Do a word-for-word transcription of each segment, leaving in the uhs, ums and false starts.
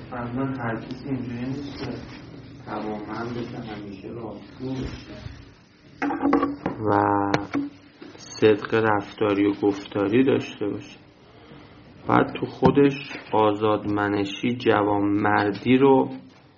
فرمان هر کسی اینجوری نیست که تماما بشه همیشه راستگو بشه و صدق رفتاری و گفتاری داشته باشه. بعد تو خودش آزادمنشی، جوانمردی رو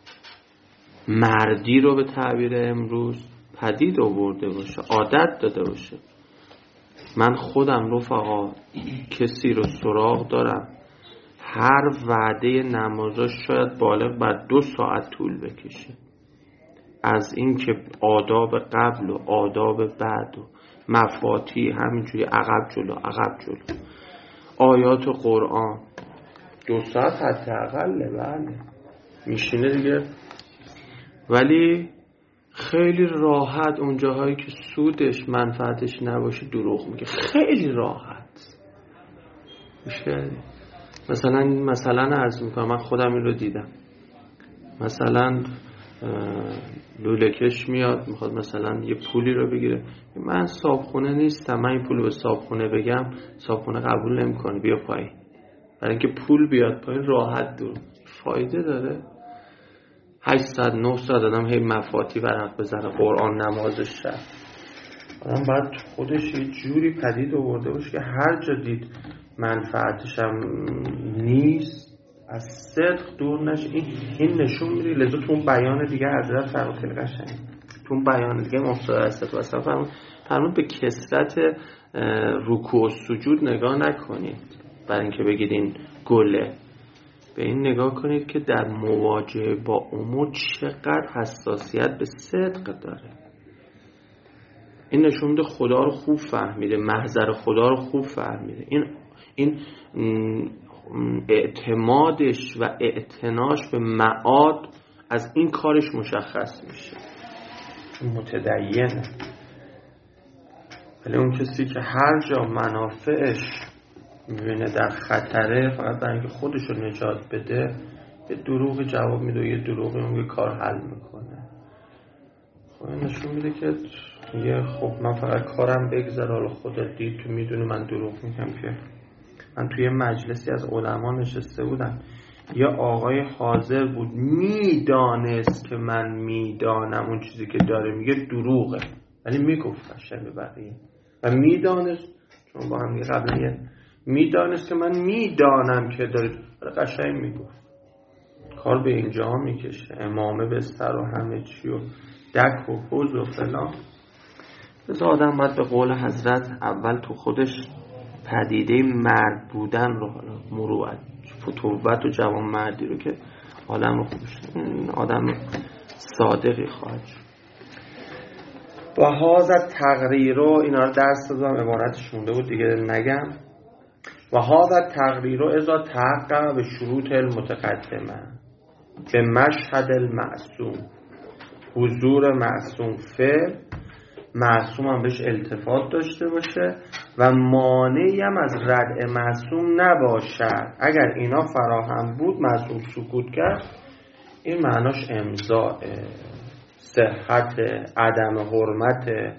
مردی رو به تعبیر امروز پدید آورده باشه، عادت داده باشه. من خودم رفقا کسی رو سراغ دارم هر وعده نمازاش شاید بالغ بر دو ساعت طول بکشه، از این که آداب قبل و آداب بعد و مفاتی همینجوری عقب جلو عقب جلو آیات قرآن دو ساعت حداقل بله میشینه دیگه. ولی خیلی راحت اون جاهایی که سودش منفعتش نباشه دروغ میگه، خیلی راحت میشه. مثلا مثلا عرض میکنم من خودم این رو دیدم، مثلا لوله‌کش میاد میخواد مثلا یه پولی رو بگیره، من صابخونه نیستم، من این پول به صابخونه بگم صابخونه قبول نمیکنه، بیا پایین. برای اینکه پول بیاد پایین راحت دور فایده داره. هشتصد نهصد آدم هی مفاتی ورق بزنه، قرآن نمازش شد. آدم باید خودش یه جوری پدید آورده باشه که هر جا دید منفعتش هم نیست از صدق دور نشه. این, این نشون میده. لذا تو اون بیان دیگه حضرت فرمود خیلی قشنگ، تو اون بیان دیگه مفتاد است واسه فرمود فرمود به کثرت رکوع و سجود نگاه نکنید برای اینکه بگید این گله، به این نگاه کنید که در مواجهه با امور چقدر حساسیت به صدق داره. این نشون میده خدا رو خوب فهمیده، محضر خدا رو خوب فهمیده. این این اعتمادش و اعتناش به معاد از این کارش مشخص میشه. متدینه. ولی اون کسی که هر جا منافعش میبینه در خطره، فقط برای اینکه خودش رو نجات بده یه دروغ جواب میده و یه دروغی اون کار حل میکنه. خب این نشون میده که یه خب من فقط کارم بگذره، حالا خودت دید تو میدونی من دروغ میگم. که من توی مجلسی از علما نشسته بودم، یه آقای حاضر بود میدانست که من میدانم اون چیزی که داره میگه دروغه، ولی میگفت قشنگ به بقیه و میدانست، چون با هم قبلا یه میدانست که من میدانم که داره قشنگ میگفت. کار به اینجا میکشه، امامه به سر و همه چی و دک و حوز و فلان. بذار آدم باید به قول حضرت اول تو خودش پدیده مرد بودن رو، حالا مروت فتوت و جوان مردی رو که آدم رو خوبش آدم صادقی خواهد شد. و هذا تقریر رو اینا رو درس دادم، عبارتش مونده بود دیگه نگم. و هذا تقریر اذا تحقق به شروط المتقدمه به مشهد المعصوم، حضور معصوم فعل، معصوم هم بهش التفات داشته باشه و مانعی هم از ردع معصوم نباشد. اگر اینا فراهم بود معصوم سکوت کرد، این معناش امضاء صحت، عدم حرمت.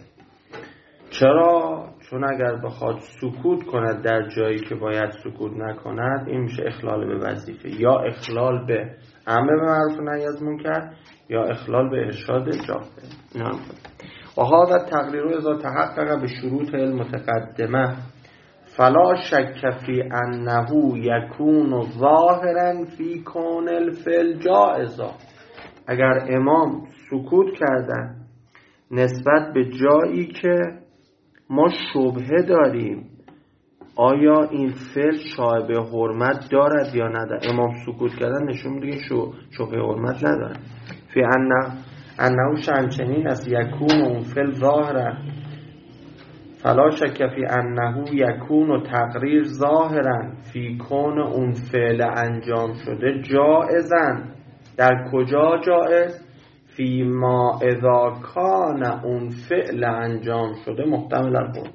چرا؟ چون اگر بخواد سکوت کند در جایی که باید سکوت نکند، این میشه اخلال به وظیفه، یا اخلال به امر معروف و نهی از منکر، یا اخلال به ارشاد جاهل. و هذا تقریر اذا تحقق به شروط المتقدمه فلا شک فی انه یکون ظاهرا فی کون الفعل جائزا. اگر امام سکوت کردن نسبت به جایی که ما شبهه داریم آیا این فعل شایبه حرمت دارد یا ندارد، امام سکوت کردن نشون میده که شبهه حرمت ندارد. فی انه انه شنچنین است یکون اون فعل ظاهرا فلا شک فی انه یکون و تقریر ظاهرا فی کون اون فعل انجام شده جائزن. در کجا جائز؟ فی ما اذا کان اون فعل انجام شده محتمل الحرمت.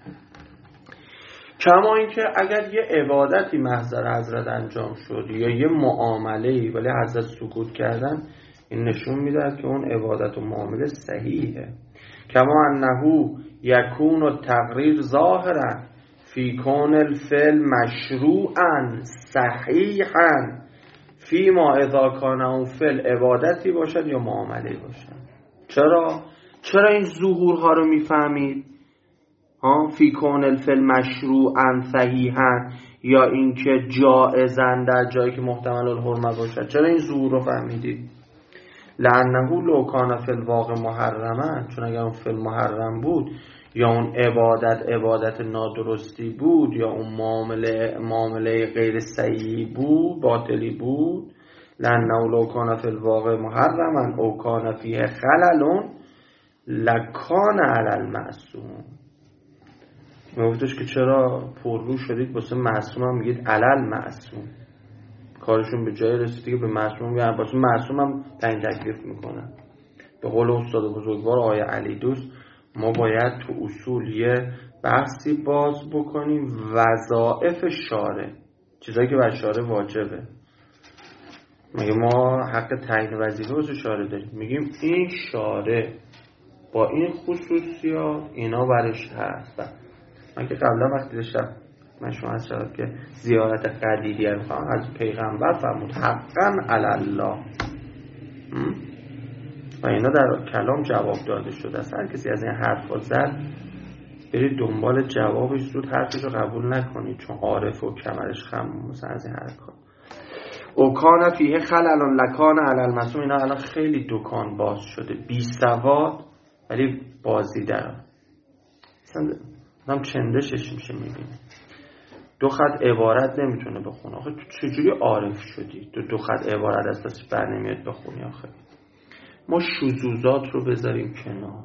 کما اینکه اگر یه عبادتی محضر حضرت انجام شد یا یه معامله‌ای ولی حضرت سکوت کردن، این نشون میده که اون عبادت و معامله صحیحه. کما انه یکون و تقریر ظاهرا فی کون الفعل مشروعا صحیحا فی ما اذا کان اون فعل عبادتی باشد یا معامله باشد. چرا؟ چرا این ظهورها رو میفهمید؟ ها فی کون الفعل مشروعا صحیحا یا اینکه جائزن در جایی که محتمل الحرمه باشد. چرا این ظهور رو فهمیدید؟ لانه لو کان فی الواقع محرما، چون اگر اون فعل محرم بود یا اون عبادت عبادت نادرستی بود یا اون معامله معامله غیر صحیحی بود، باطلی بود، لانه لو کان فی الواقع محرما او کان فیه خلل لکان علی المعصوم. میگفتش که چرا پررو شدید واسه معصوم هم میگید علل معصوم. کارشون به جای رسیدی که به معصوم میگن واسه معصوم هم تعیین تکلیف میکنن. به قول استاد بزرگوار آقای علی دوست، ما باید تو اصول یه بحثی باز بکنیم وظایف شارع، چیزایی که بر شارع واجبه. میگه ما حق تعیین وظیفه واسه شارع داریم، میگیم این شارع با این خصوصیات اینا برش هست. من که قبلا وقتی داشتم من شما از شد که زیارت قدیریه رو خواهم از پیغمبر فرمود حقا علالله و اینا در کلام جواب داده شده است. هر کسی از این حرفا زد برید دنبال جوابش، زود حرفش رو قبول نکنید چون عارف و کمرش خم مثلا از این حرکات. او کان فیه خلل لکان علی المعصوم. اینا الان خیلی دکان باز شده، بی سواد ولی بازی در هم چندشش میشه میبینه. دو خط عبارت نمیتونه بخونه. آخه تو چجوری عارف شدی؟ تو دو خط عبارت از دست بر نمیاد بخونی. آخه ما شذوذات رو بذاریم کنار.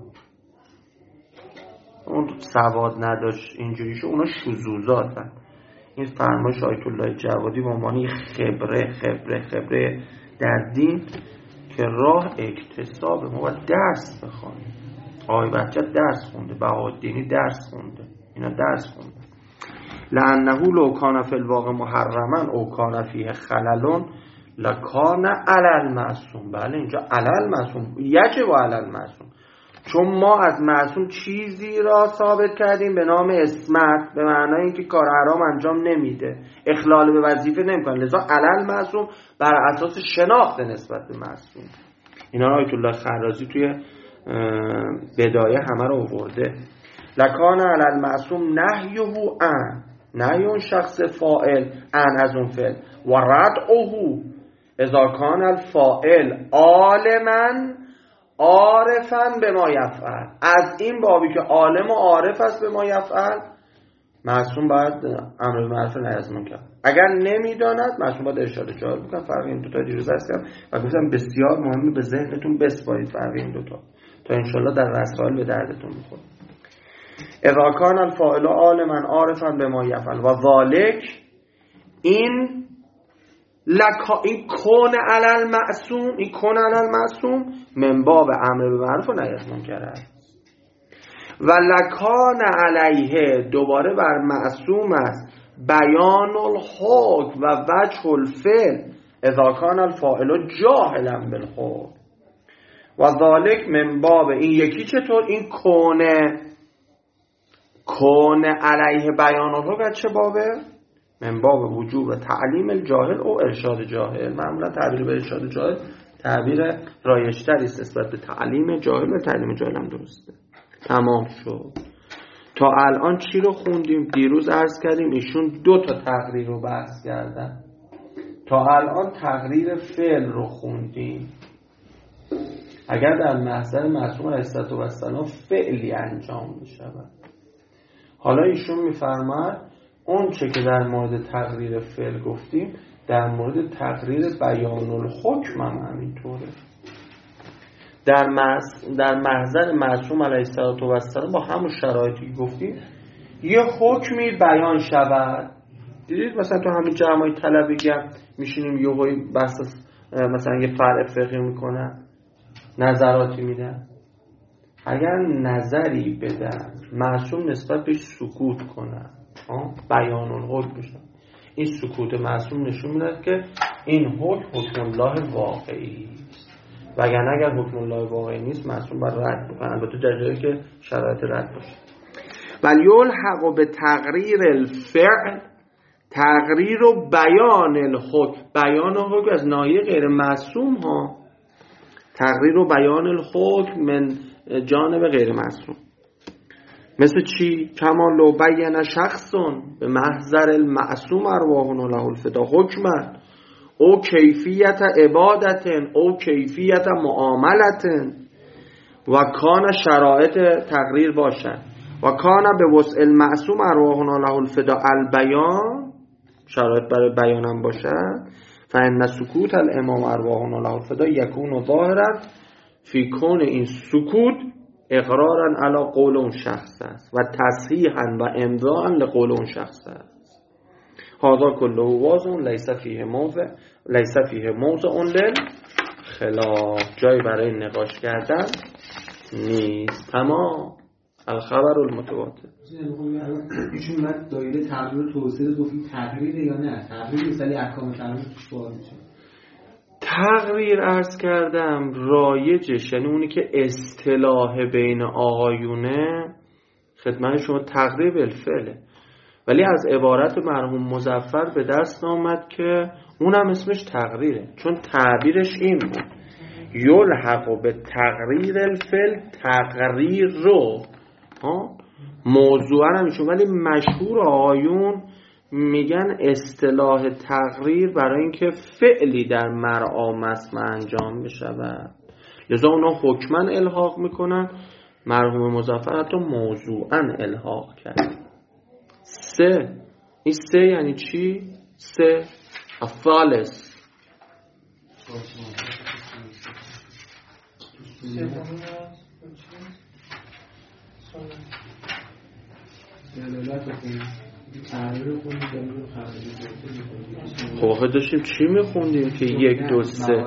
اون سواد نداشت اینجوری شو، اونا شذوذات هست. این فرمایش آیت الله جوادی به عنوان خبره خبره خبره در دین که راه اکتسابه. ما باید درس بخونیم. آقای بهجت درس خونده، بهاءالدینی درس خونده، اینا درس خونده. لانه لو کان فی الواقع محرما او کان فیه خلل لکان علی المعصوم. بله اینجا علی المعصوم یجب علی المعصوم، چون ما از معصوم چیزی را ثابت کردیم به نام اسمت، به معنای اینکه کار حرام انجام نمیده، اخلال به وظیفه نمیکنه، لذا علی المعصوم بر اساس شناخت نسبت به معصوم. اینا آیت الله خرازی توی بدایه همه رو آورده. لکان علی المعصوم نهیه ان، نهی اون شخص فاعل ان از اون فعل، و ردعه اذا کان الفاعل عالما عارفا به ما یفعل. از این بابی که عالم و عارف است به ما یفعل، معصوم باید امر معروف نهی از منکر. اگر نمیداند معصوم باید ارشاد جاهل بکنه. فرق این دو تا دیروز هستم و گفتم بسیار مهمه به ذهنتون بسپارید فرق این دو تا تا انشالله در رسائل به دردتون بخوره. اذا کان الفاعل عالما عارفا به ما یفعل و ذالک این لکا این کون علی المعصوم، این کون علی المعصوم من باب امر به معروف و نهی از منکر است. و لکان علیه دوباره بر معصوم است بیان الحکم و وجه الفعل اذا کان الفاعل جاهلا بالحکم. و ذالک من باب این یکی چطور؟ این کونه کونه علیه بیان الحکم چه بابه؟ من باب وجوب تعلیم الجاهل او ارشاد جاهل. معمولا تعبیر به ارشاد جاهل تعبیر رایج‌تری است نسبت به تعلیم جاهل و تعلیم جاهل هم درسته. تمام شد. تا الان چی رو خوندیم؟ دیروز عرض کردیم ایشون دو تا تقریر رو بحث کردن. تا الان تقریر فعل رو خوندیم. اگر در محضر معصوم علیه السلام فعلی انجام می‌شود، حالا ایشون می‌فرماید اون چه که در مورد تقریر فعل گفتیم در مورد تقریر بیان الحکم هم همینطوره. در محضر در محضر معصوم علیه السلام با همون شرایطی که گفتیم یه حکمی بیان شود. دیدید مثلا تو همین جمعای طلبگی هم میشینیم یه هایی بحث مثلا یه فرع فقهی میکنن، نظراتی میدن. اگر نظری بدن معصوم نسبت بهش سکوت کنن، بیان الحکم بشن، این سکوت معصوم نشون میده که این حکم حکم الله واقعی است. وگرنه اگر حکم الله واقعی نیست معصوم باید رد بکنه، البته در جایی که شرایط رد باشه. ولیلحق به تقریر الفعل تقریر و بیان الحکم، بیان الحکم از ناحیه غیر معصوم ها، تقریر و بیان الحکم من جانب غیر معصوم. مثل چی؟ کما لو بین شخصون به محضر المعصوم ارواحنا له الفدا حکما او کیفیت عبادتن او کیفیت معاملتن و کان شرایط تقریر باشد و کان به وسع المعصوم ارواحنا له الفدا البیان، شرایط برای بیانم باشد. فان سکوت الامام ارواحنا له الفدا یکون ظاهرا فی کون این سکوت اقرارا علی قول اون شخص است و تصحیحا و امضاء لقول اون شخص است. هذا كله واضح لیس فیه موضع لیس فیه موضع للخلاف، جایی برای نقاش کردن نیست. تمام. الخبر المتواتر. ایشون من دایره تغییر توسعه گفتیم تغییره یا نه؟ تغییر مثلا احکام تغییر توش وارد میشه. تغییر عرض کردم رایجش، یعنی اونی که اصطلاح بین آقایونه خدمت شما تغییر بالفعله، ولی از عبارت مرحوم مظفر به دست آمد که اونم اسمش تغییره، چون تعبیرش این بود یلحق به تغییر الفعل تغییر رو موضوعا همیشون، ولی مشهور آقایون میگن اصطلاح تغییر برای اینکه فعلی در مرعا مسمع انجام بشود، لذا اونا حکما الحاق میکنن. مرحوم مظفر حتی موضوعا الحاق کرد. سه، این سه یعنی چی؟ سه الثالث خب آخه داشتیم چی میخوندیم که یک دو سه؟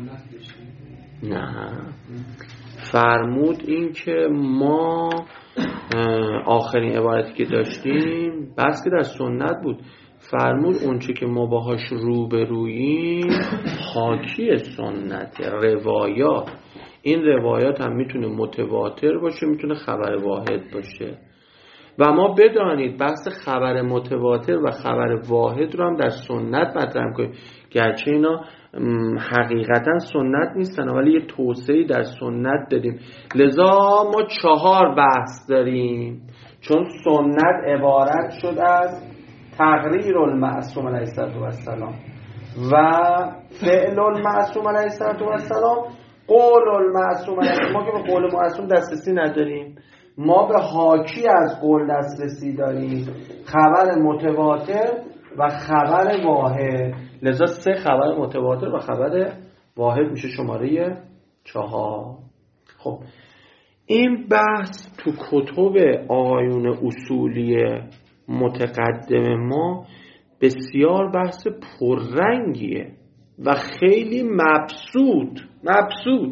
نه فرمود این که ما آخرین عبارتی که داشتیم بس که در سنت بود، فرمود اونچه که ما باهاش روبروییم حاکی سنت روایات. این روایات هم میتونه متواتر باشه، میتونه خبر واحد باشه. و ما بدانید بحث خبر متواتر و خبر واحد رو هم در سنت مطرح کنیم، گرچه اینا حقیقتا سنت نیستن ولی یه توسعه‌ای در سنت دادیم. لذا ما چهار بحث داریم، چون سنت عبارت شد از تقریر المعصوم علیه السلام و فعل المعصوم علیه السلام، قول المعصوم علیه السلام. ما که به قول معصوم دسترسی نداریم، ما به حاکی از قول دسترسی داریم، خبر متواتر و خبر واحد. لذا سه خبر متواتر و خبر واحد میشه شماره چهار. خب این بحث تو کتب آقایون اصولی متقدم ما بسیار بحث پررنگیه و خیلی مبسوط مبسوط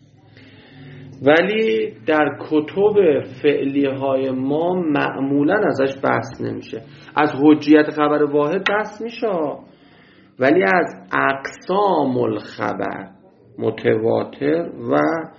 ولی در کتب فعلی های ما معمولا ازش بحث نمیشه. از حجیت خبر واحد بحث میشه، ولی از اقسام الخبر متواتر و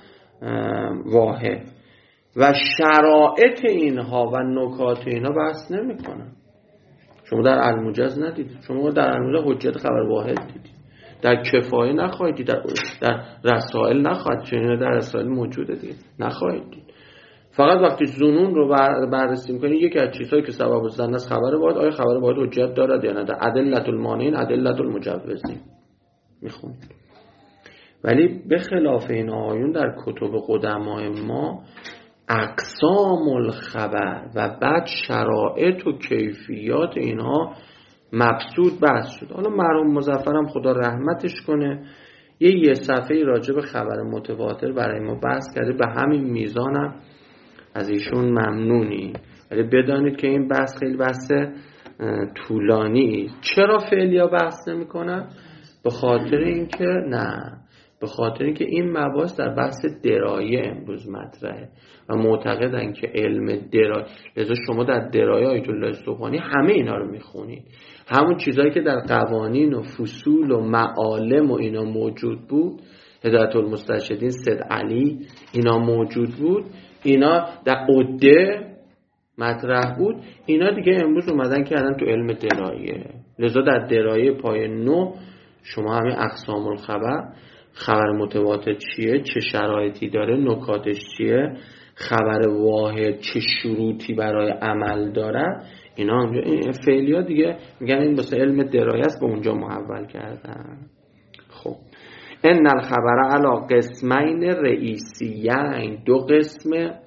واحد و شرایط اینها و نکات اینها بحث نمیکنن. شما در الموجز ندیدید، شما در الموجز حجیت خبر واحد دیدید، در کفایه نخواهید دید، در, در رسائل نخواهید، چون در رسائل موجوده دیگه نخواهید دید. فقط وقتی ظنون رو بررسی میکنید یکی از چیزهایی که سبب الظن است خبر واحد، آیا خبر واحد حجت دارد یا نه، در ادلة المانعین ادلة المجوزین میخونید. ولی به خلاف این آیون در کتب قدمای ما اقسام الخبر و بعد شرایط و کیفیات اینها مبسوط بحث شد. حالا مرحوم مظفر هم خدا رحمتش کنه یه یه صفحه راجع به خبر متواتر برای ما بحث کرده، به همین میزانم از ایشون ممنونی. ولی بدانید که این بحث خیلی بحث طولانی. چرا فعلیا بحث نمی کنن؟ به خاطر اینکه نه به خاطر اینکه این مباحث در بحث درایه امروز مطرحه و معتقدن که علم درایه، لذا شما در درایه آیت الله سبحانی همه اینا رو میخونید، همون چیزایی که در قوانین و فصول و معالم و اینا موجود بود، هدایت المسترشدین سید علی اینا موجود بود، اینا در عده مطرح بود، اینا دیگه امروز اومدن کردن تو علم درایه. لذا در درایه پای نو شما همین اقسام الخبر، خبر متواتر چیه، چه شرایطی داره، نکاتش چیه، خبر واحد چه شروطی برای عمل داره، اینا این فعلی ها دیگه میگن این واسه علم درایه است، به اونجا محول کردن. خب ان الخبر علی قسمین رئیسیین، دو قسم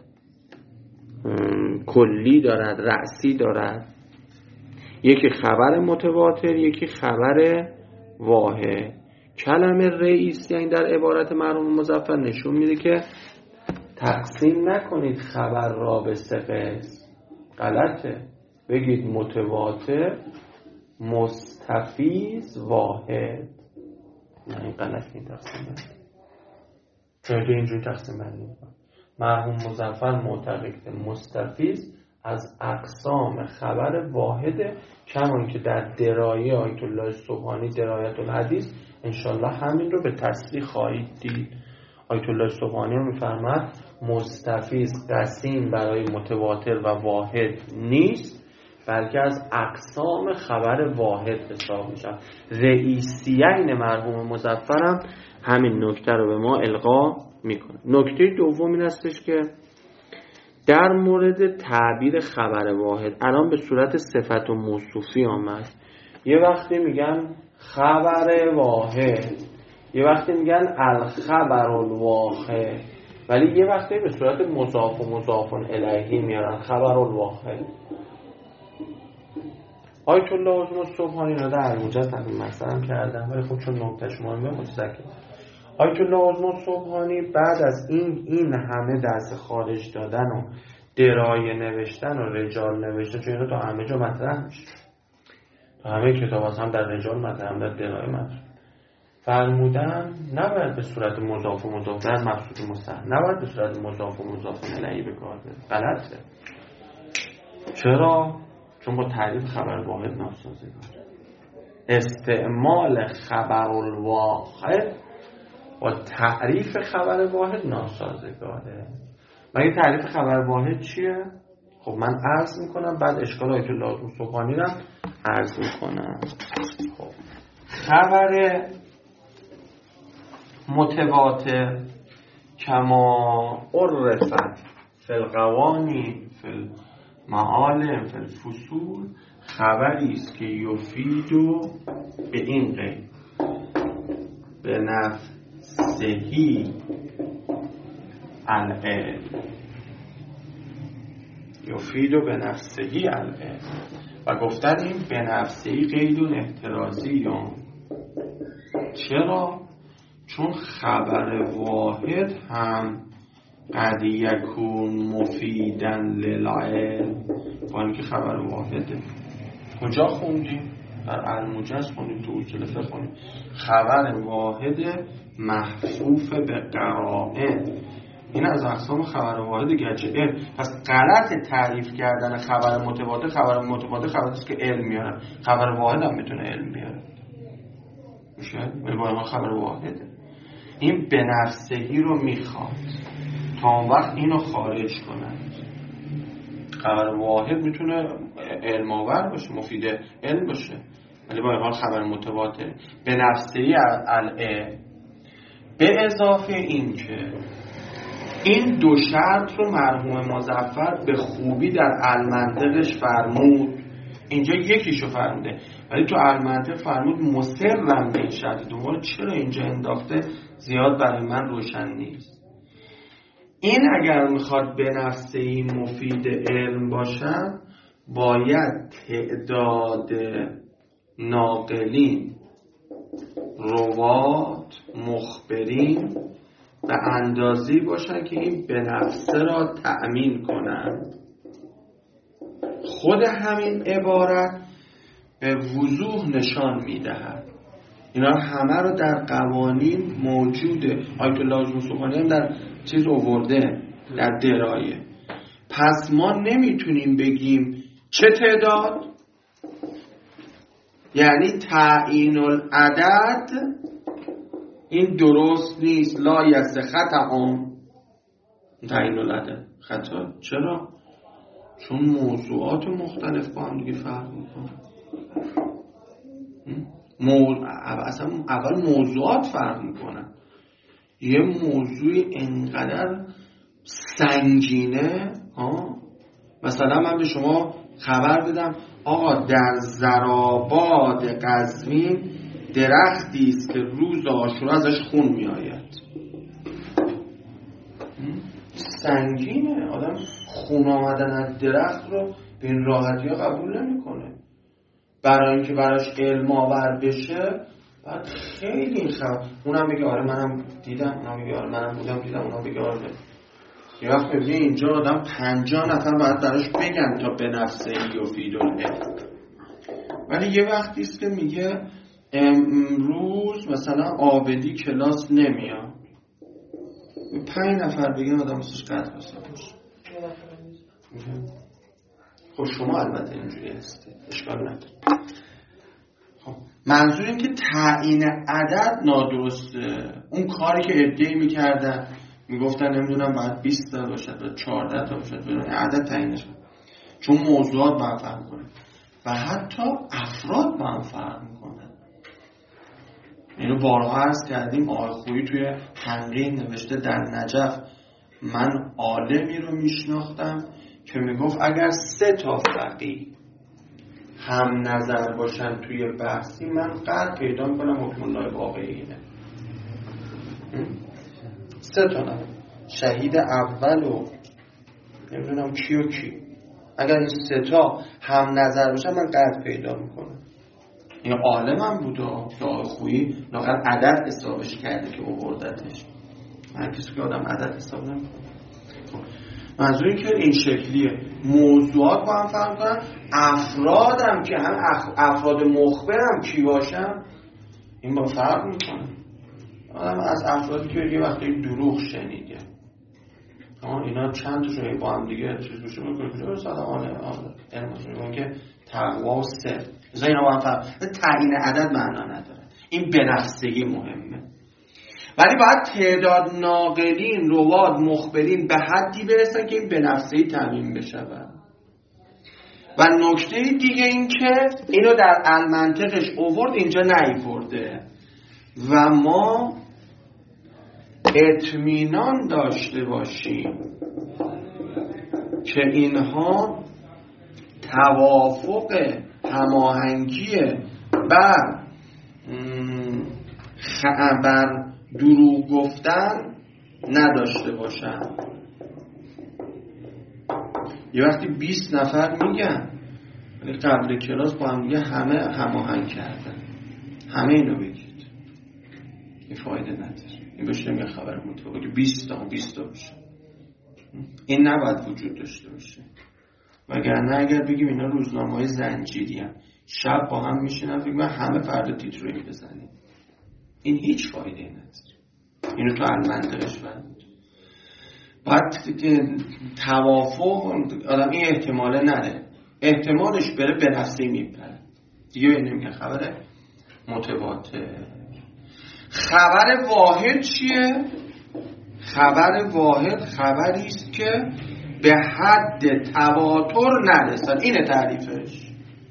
کلی دارد، رأسی دارد، یکی خبر متواتر، یکی خبر واحد. کلمه رئیس یعنی در عبارت مرحوم مظفر نشون میده که تقسیم نکنید خبر را به سه قسم، غلطه. بگید متواتر، مستفیض، واحد. نه این غلط این تقسیم بندی، چرا اینجوری تقسیم بندی میکنه؟ مرحوم مظفر معتقد مستفیض از اقسام خبر واحده، کمان که در درایه آیت الله سبحانی درایت الحدیث انشالله همین رو به تصریح خواهید دید. آیت الله سبحانی رو میفرماد مستفیض قسیم برای متواتر و واحد نیست، بلکه از اقسام خبر واحد حساب میشه. رئیسیین مرحوم مظفر هم همین نکته رو به ما القا میکنه. نکته دوم این هستش که در مورد تعبیر خبر واحد الان به صورت صفت و موصوفی آمد. یه وقتی میگن خبر واحد، یه وقتی میگن الخبر الواحد، ولی یه وقتی به صورت مضاف و مضاف الیه میارن خبر الواحد. آیت الله عظمی السبحانی رو در الموجز تقریبا مثلا کردم، ولی خب چون نکتهش مهمه متذکر. آیت الله عظمی السبحانی بعد از این این همه درس خارج دادن و درایه نوشتن و رجال نوشتن، چون اینا تا همه جا مطرح میشه، تا همه کتاب هست، هم در رجال مطرح، هم در درایه مطرح، فرمودن نباید به صورت مضاف و مضاف در مقصود مستحق، نباید به صورت مضاف و مضاف الیه به کار بره. غلطه. چرا؟ چون با تعریف خبر واحد ناسازگاره. استعمال خبر الواحد با تعریف خبر واحد ناسازگاره. مگه تعریف خبر واحد چیه؟ خب من عرض میکنم، بعد اشکال آیت الله عظمی السبحانی رو عرض میکنم. خب خبر متواتر کما عرفت فی القوانین فی المعالم فی الفصول، خبری است که یفیدو به این قید به نفسهی العلم، یفیدو به نفسهی العلم. و گفتن این به نفسهی قیدون احترازی هم. چرا؟ چون خبر واحد هم قد یکون مفیدن للعلم، با اینکه خبر واحده. کجا خوندیم؟ در الموجز خوندیم، تو اصول فقه خوندیم خبر واحد محفوف به قرائن. این از اقسام خبر واحد گرچه علم. پس غلط تعریف کردن خبر متواتر. خبر متواتر خبری است که علم میاره، خبر واحد هم میتونه علم بیاره، میشه؟ ولی با ما خبر واحده. این به نفسهی رو میخواد تا اون وقت اینو خارج کنند. خبر واحد میتونه علم آور باشه، مفید علم باشه، ولی با حال خبر متواتر به نفسهی العلم. به اضافه این که این دو شرط رو مرحوم مظفر به خوبی در المنطقش فرمود. اینجا یکیشو فرموده، ولی تو المنطق فرمود مصرم به این شرط دوم. چرا اینجا انداخته زیاد برای من روشن نیست. این اگر میخواد به نفسهی مفید علم باشن، باید تعداد ناقلین، روات، مخبرین به اندازه‌ای باشن که این به نفسه را تأمین کنند. خود همین عبارت به وضوح نشان میدهد اینا همه رو در قوانین موجوده. آیت الله عظمی السبحانی هم در چیز آورده، در درایه. پس ما نمیتونیم بگیم چه تعداد، یعنی تعیین العدد این درست نیست. لا یصح خطأ تعیین العدد خطا. چرا؟ چون موضوعات مختلف با هم دیگه فرق میکنه. مو... اصلا اول موضوعات فرق میکنن. یه موضوعی انقدر سنگینه ها، مثلا من به شما خبر بدم آقا در زراباد قزوین درختی است که روز عاشورا ازش خون میآید. سنگینه. آدم خون آمدن از درخت رو به این راحتی ها قبول نمیکنه. برای اینکه براش علم آور بشه باید خیلی این خبر، اونم بگه آره منم دیدم، اونم بگه آره منم بودم دیدم، اونم بگه آره. یه وقت میگه اینجا آدم پنجاه نفر باید براش بگن تا به نفسه ای و فیدون علم. ولی یه وقتی است که میگه امروز مثلا آبدی کلاس نمیاد، پنج نفر بگن آدم ازش قطع بسته باشه. خب شما البته اینجوری هستی، اشکال نداره. خب منظور این که تعیین عدد نادرسته. اون کاری که عده‌ای میکردن میگفتن نمیدونم باید بیست تا باشد و چهارده تا باشد، بدون عدد تعیین نشه، چون موضوعات با هم فرق میکنه و حتی افراد با هم فرق میکنن. اینو بارها عرض کردیم. آقای خویی توی تنقیح نوشته در نجف من عالمی رو میشناختم که میگفت اگر سه تا فقیه هم نظر باشن توی بحثی من قطع پیدا میکنم حکم الله واقعی اینه. سه تا نه، شهید اول و نمیدونم کی و کی، اگر این سه تا هم نظر باشن من قطع پیدا میکنم. این عالم هم بوده که آقای خویی لااقل عدد حسابش کرده که آوردتش. من کسی که آدم عدد حساب نمیکنه. منظور این که این شکلیه. موضوعات با هم فرق کنن، افراد هم که هم افراد مخبر هم کی باشن این با فرق میکنه. آدم از افرادی که یه وقتی دروغ شنیده اینا چند تا شده با هم دیگه چیز بشه بکنه بسید آنه علم که تقوا و سر ازا اینا با هم فرق. تعیین عدد معنا نداره. این به نفسگی مهمه. ولی باید تعداد ناقلین، رواد، مخبرین به حدی برسن که این به نفسگی تعیین بشه. و نکته دیگه این که اینو در المنطقش اوورد اینجا نیورده و ما اطمینان داشته باشیم که اینها توافق هماهنگی بر بر دروغ گفتن نداشته باشن. یه وقتی بیست نفر میگن ولی قبل کلاس با هم دیگه همه هماهنگ کردن، همه اینو بگید، این فایده نداره. این بشه نمیگه خبر مطلقه که بیست تا بیست تا بشه. این نباید وجود داشته باشه. وگرنه اگر بگیم اینا روزنامه‌های زنجیری هم شب با هم میشینن فکر کنم همه فردا تیترویی بزنیم، این هیچ فایده نداره. اینو تو المنطقش فرمود. باید توافق آدم این احتماله نره، احتمالش بره به نفسی میپره دیگه. این نمیگه خبره متواتر. خبر واحد چیه؟ خبر واحد خبری است که به حد تواتر نرسد. اینه تعریفش.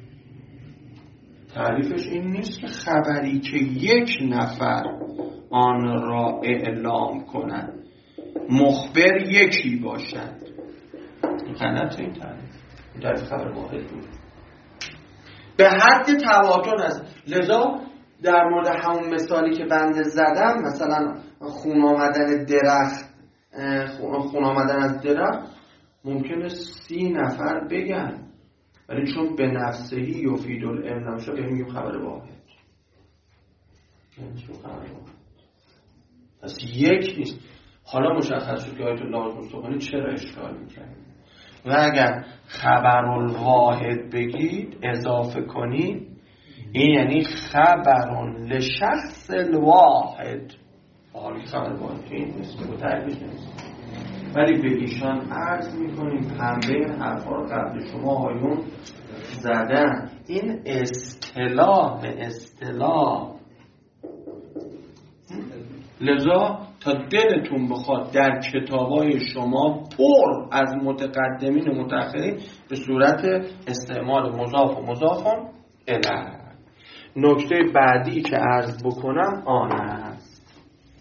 تعریفش این نیست که خبری که یک نفر آن را اعلام کند مخبر یکی باشد. غلط این تعریف. این تعریف خبر واحد بود. به حد تواتر است. لذا در مورد همون مثالی که بنده زدم، مثلا خون آمدن درخت، خون آمدن از درخت ممکنه سی نفر بگن ولی چون به نفسهی یفید العلم نمیشه بهم میگم خبر واحد. یعنی چون خبر واحد پس یک نیست. حالا مشخص شد که آیت الله مصطفی چرا اشکال میکنه. و اگر خبر الواحد بگید اضافه کنید این یعنی خبرون لشخص الواحد. حالی خبر واحد این نیست که تعریفش نیست. ولی به ایشان عرض میکنیم پنبه حرفا رو قبل شما آیون زدن. این اصطلاح اصطلاح لذا تا دلتون بخواد در کتابای شما پر از متقدمین و متأخرین به صورت استعمال مضاف و مضاف الیه. نکته بعدی که عرض بکنم آن است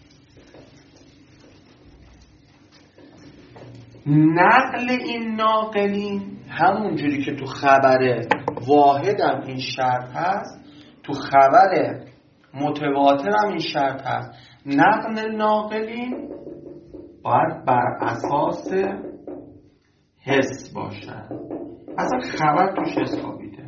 نقل این ناقلین، همون جوری که تو خبر واحدم این شرط هست، تو خبر متواتر هم این شرط هست. نقل ناقلین باید بر اساس حس باشد، اصلا خبر توش حس خوابیده.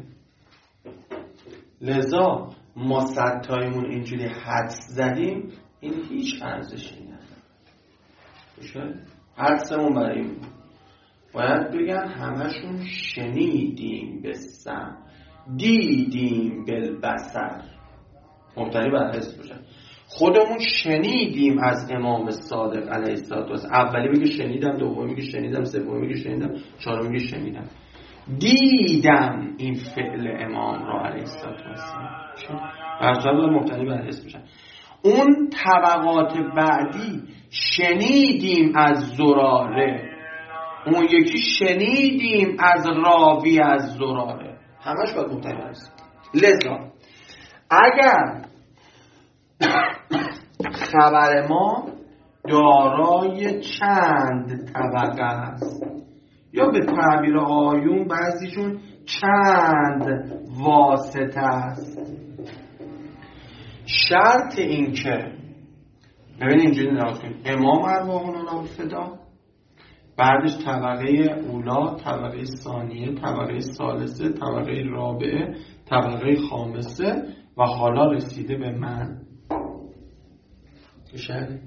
لذا ما ستایمون اینجوری حدس زدیم، این هیچ ارزشی نداره. حدسمون برای این باید بگن همشون شنیدیم به سمع، دیدیم بالبصر، مبتنی بر حس باشه. خودمون شنیدیم از امام صادق علیه السلام، اولی بگه شنیدم، دومی بگه شنیدم، سومی بگه شنیدم، چهارمی بگه شنیدم. دیدم این فعل امام را علیه السلام، برزاد مبتنی بر حس باشه. اون طبقات بعدی شنیدیم از زراره، اون یکی شنیدیم از راوی از زراره، همش باید مبتنی بر حس. لذا اگر خبر ما دارای چند طبقه است، یا به تعبیر آیون بعضیشون چند واسطه است، شرط این که ببین اینجوری نگاه کنید، امام ارواحنا له فدا، بعدش طبقه اولا، طبقه ثانیه، طبقه ثالثه، طبقه رابعه، طبقه خامسه و حالا رسیده به من. بشه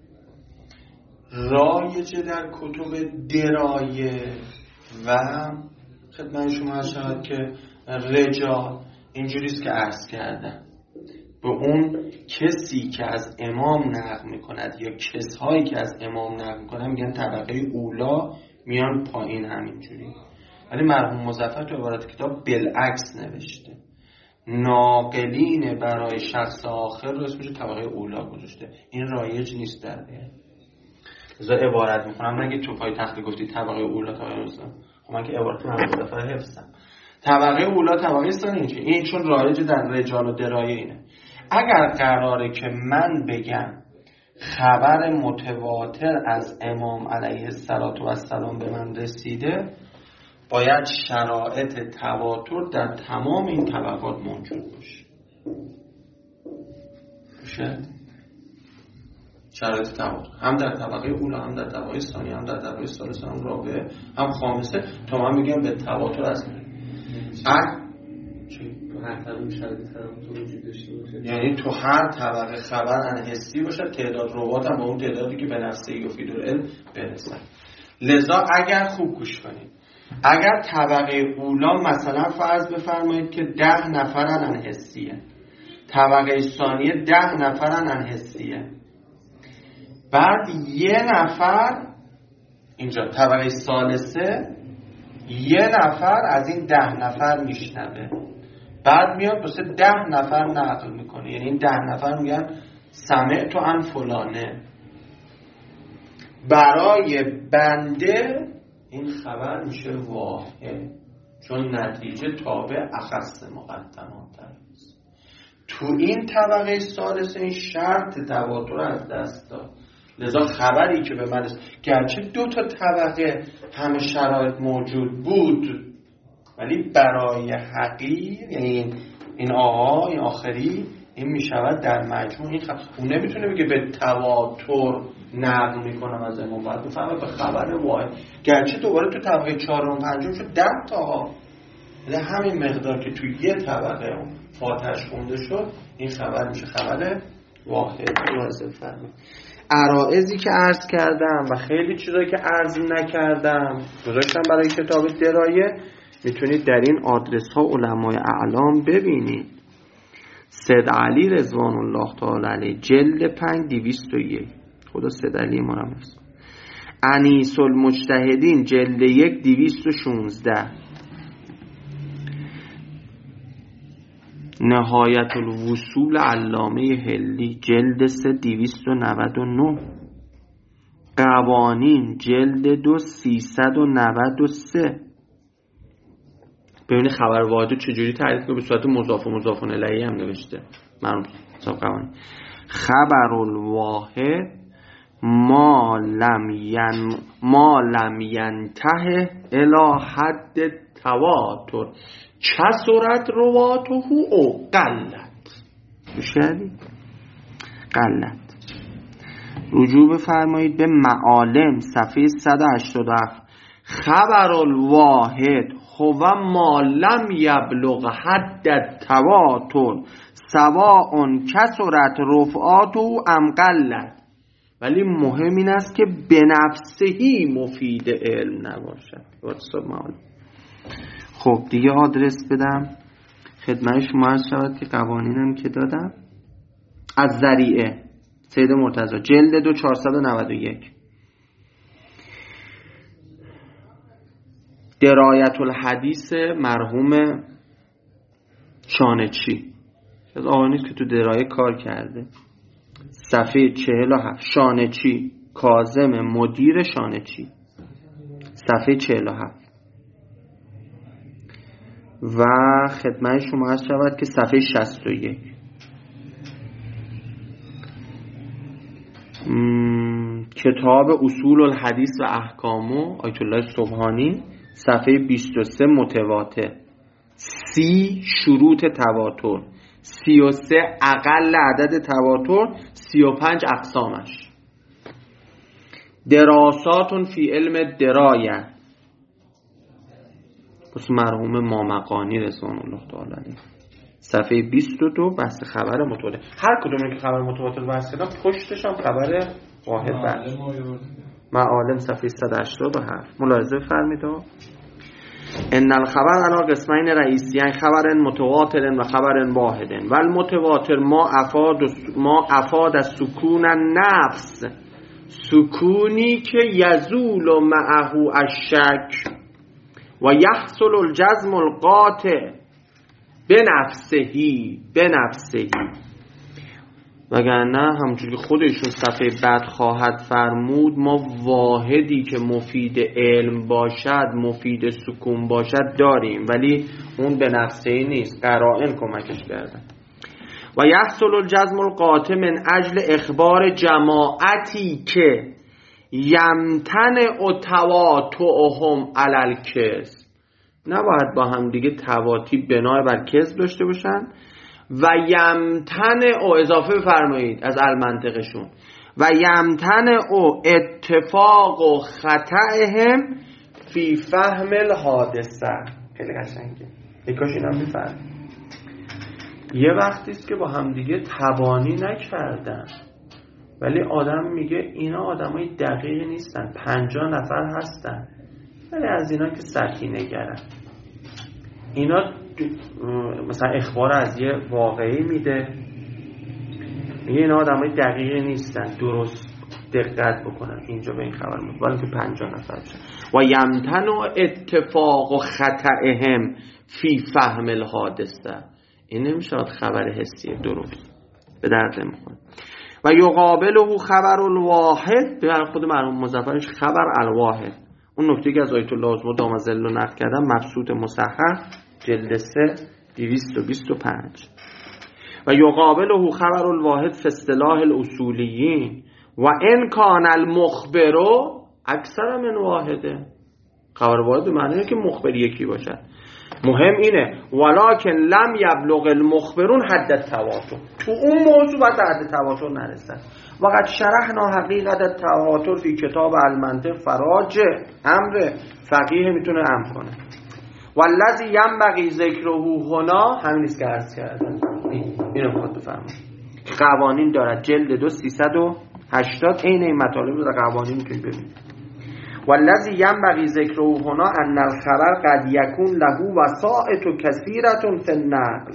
رایجه در کتب درایه و خدمت شما هست که رجال اینجوریست که عرض کردم، به اون کسی که از امام نقل میکند یا کسهایی که از امام نقل میکنن میگن طبقه اولا، میان پایین همینجوری. ولی مرحوم مظفر تو عبارت کتاب بالعکس نوشته، ناقلین برای شخص آخر رو اسمش طبقه اولا گذاشته. این رایج نیست در بیان. ازا عبارت میکنم، نگه تو پای تخت گفتی طبقه اولا طبقه اولا، خب من که عبارت مرحوم مظفر حفظم. طبقه اولا طبقه ثانی، این چون رایج در رجال و درایه اینه. اگر قراره که من بگم خبر متواتر از امام علیه السلام به من رسیده، باید شرایط تواتر در تمام این طبقات موجود باشه. باشه؟ شرایط تواتر هم در طبقه اولا، هم در طبقه ثانی، هم در طبقه ثالثه، هم رابعه، هم خامسه، تا من میگم به تواتر از من. هر طبقه شرایط تواتر وجود داشته باشه، یعنی تو هر طبقه خبر انحسی باشه، تعداد روات هم با اون تعدادی که به نفسه یفید العلم برسن. لذا اگر خوب گوش کنید، اگر طبقه اولا مثلا فرض بفرمایید که ده نفرن انحسیه، طبقه ثانیه ده نفرن انحسیه، بعد یه نفر اینجا طبقه ثالثه یه نفر از این ده نفر میشنوه، بعد میاد واسه ده نفر نقل میکنه، یعنی این ده نفر میگن سمعت عن فلانه. برای بنده این خبر میشه واحد، چون نتیجه تابع اخص مقدمات است. تو این طبقه ثالثه این شرط تواتر از دست داد. لذا خبری که به من است، گرچه دو تا طبقه همه شرایط موجود بود، ولی برای حقیر، یعنی این آقا این آخری، این میشود در مجموع این خبر. اون نمیتونه بگه به تواتر نقل میکنم از امام، باید بفهمه به خبر واحد، گرچه دوباره تو طبقه چهارم و پنجم شد ده تا ها، ولی همین مقدار که تو یه طبقه فاتحش خونده شد، این خبر میشه خبر واحد. لازم فهمید عرائضی که عرض کردم و خیلی چیزایی که عرض نکردم گذاشتم برای کتاب درایه، میتونید در این آدرس ها علمای اعلام ببینید. سید علی رضوان الله تعالی علیه، جلد پنج دویست و یک، خدا سید علی ما هم هست. انیس المجتهدین جلد یک دویست و شونزده. نهایت الوصول علامه هلی جلد سه دویست و نود و نه. قوانین جلد دو سیصد و نود و سه. ببینید خبر واحد چجوری تعریف کنه، به صورت مضاف و مضاف الیه هم نوشته. معلوم حساب قوانین. خبر الواحد ما لم ین ما لم ینته الی حد تواتر کثرت رواته او قلت. شدی قلت. رجوع بفرمایید به معالم صفحه صد و هشتاد و هفت. خبر الواحد هو ما لم یبلغ حد التواتر سواء کثرت رفعاته ام قلت. ولی مهم این است که به نفسهی مفید علم نباشد. خب دیگه آدرس بدم خدمت شما عرض شود که قوانینم که دادم. از ذریعه سید مرتضی جلد دو چهارصد و نود و یک. درایت الحدیث مرحوم شانچی از آقایانیست که تو درایه کار کرده. صفحه چهل و هفت. شانچی کاظم مدیر شانچی صفحه چهل و هفت. و خدمت شما عرض شود که صفحه شصت و یک. کتاب اصول الحدیث و احکامو آیت الله سبحانی صفحه بیست و سه متواتر. سی شروط تواتر، سی و سه اقل عدد تواتر، سی و پنج اقسامش. دراسات فی علم درایه بس مرحوم مامقانی رضوان الله تعالی علیه صفحه بیست و دو بحث خبر متواتر. هر کدومی که خبر متواتر بحث کردم پشتش هم خبر واحد بحث. معالم صفحه صد و هشتاد و هفت. ملاحظه فرمید ان الخبر علی قسمین رئیسیین خبر متواتر و خبر واحد و المتواتر ما افاد ما افاد از سکون النفس سکونی که یزول معه الشک و یحصل الجزم القاطع بنفسهی بنفسهی. وگرنه همونجوری که خودشون صفحه بعد خواهد فرمود ما واحدی که مفید علم باشد مفید سکون باشد داریم ولی اون به نفسهی نیست، قرائن کمکش کردن. و یحصل الجزم القاطع من اجل اخبار جماعتی که یمتنع و تواتعهم علی الکذب. نباید با هم دیگه تواتی بنای بر کذب داشته باشن. و یمتنع او اضافه فرمایید از المنطقشون و یمتنع او اتفاق و خطأهم فی فهم الحادثه. خیلی قشنگه. یکاش اینا میفهم. یه وقتی است که با هم دیگه تبانی نکردن ولی آدم میگه اینا آدمای دقیقی نیستن، پنجاه نفر هستن ولی از اینا که سطحی نگرن. اینا مثلا اخبار از یه واقعی میده میگه اینا آدمای دقیقی نیستن، درست دقت بکنن اینجا به این خبر میگه ولی که پنجاه نفر بشن. و یمتنع اتفاق و خطأهم فی فهم الحادثه. این نمیشه خبر حسی درست به درد نمیخوره. و یقابله خبر الواحد به خود مرحوم مظفرش خبر الواحد. اون نکته که از آیت الله عظما دام ظل نقل کردم مبسوط مصحح جلد سه دویست و بیست و پنج. و یقابله خبر الواحد فی اصطلاح الاصولیین و ان کان المخبر اکثر من واحده. خبر واحد به معنی که مخبر یکی باشد. مهم اینه ولکن لم یبلغ المخبرون حد التواتر. تو اون موضوع باید حد تواتر نرسن. وقد شرحنا حقیقت التواتر فی کتاب المنطق فراج امر فقیه میتونه امر کنه. والذی ینبغی ذکره هنا همین است که عرض کردم. اینو میخواد بفهمید. قوانین دارد جلد دو سیصد و هشتاد عین این مطالب رو در قوانین میتونید ببینید. والذی ینبغی ذکره هنا ان الخبر قد یکون له وسائط کثیرة فی النقل.